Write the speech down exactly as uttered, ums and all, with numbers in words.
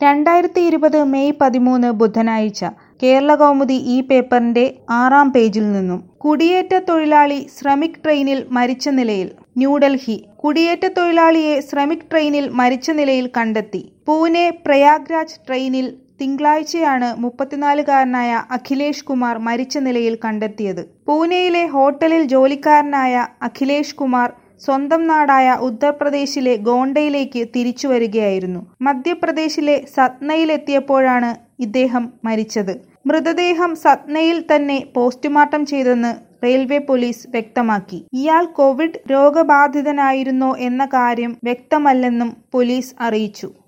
രണ്ടായിരത്തി ഇരുപത് മെയ് പതിമൂന്ന് ബുധനാഴ്ച കേരളകൗമുദി ഈ പേപ്പറിന്റെ ആറാം പേജിൽ നിന്നും കുടിയേറ്റ തൊഴിലാളി ശ്രമിക് ട്രെയിനിൽ മരിച്ച നിലയിൽ. ന്യൂഡൽഹി. കുടിയേറ്റ തൊഴിലാളിയെ ശ്രമിക് ട്രെയിനിൽ മരിച്ച നിലയിൽ കണ്ടെത്തി. പൂനെ പ്രയാഗ്രാജ് ട്രെയിനിൽ തിങ്കളാഴ്ചയാണ് മുപ്പത്തിനാലുകാരനായ അഖിലേഷ് കുമാർ മരിച്ച നിലയിൽ കണ്ടെത്തിയത്. പൂനെയിലെ ഹോട്ടലിൽ ജോലിക്കാരനായ അഖിലേഷ് കുമാർ സ്വന്തം നാടായ ഉത്തർപ്രദേശിലെ ഗോണ്ടയിലേക്ക് തിരിച്ചു വരികയായിരുന്നു. മധ്യപ്രദേശിലെ സത്നയിലെത്തിയപ്പോഴാണ് ഇദ്ദേഹം മരിച്ചത്. മൃതദേഹം സത്നയിൽ തന്നെ പോസ്റ്റ്മോർട്ടം ചെയ്തെന്ന് റെയിൽവേ പോലീസ് വ്യക്തമാക്കി. ഇയാൾ കോവിഡ് രോഗബാധിതനായിരുന്നോ എന്ന കാര്യം വ്യക്തമല്ലെന്നും പോലീസ് അറിയിച്ചു.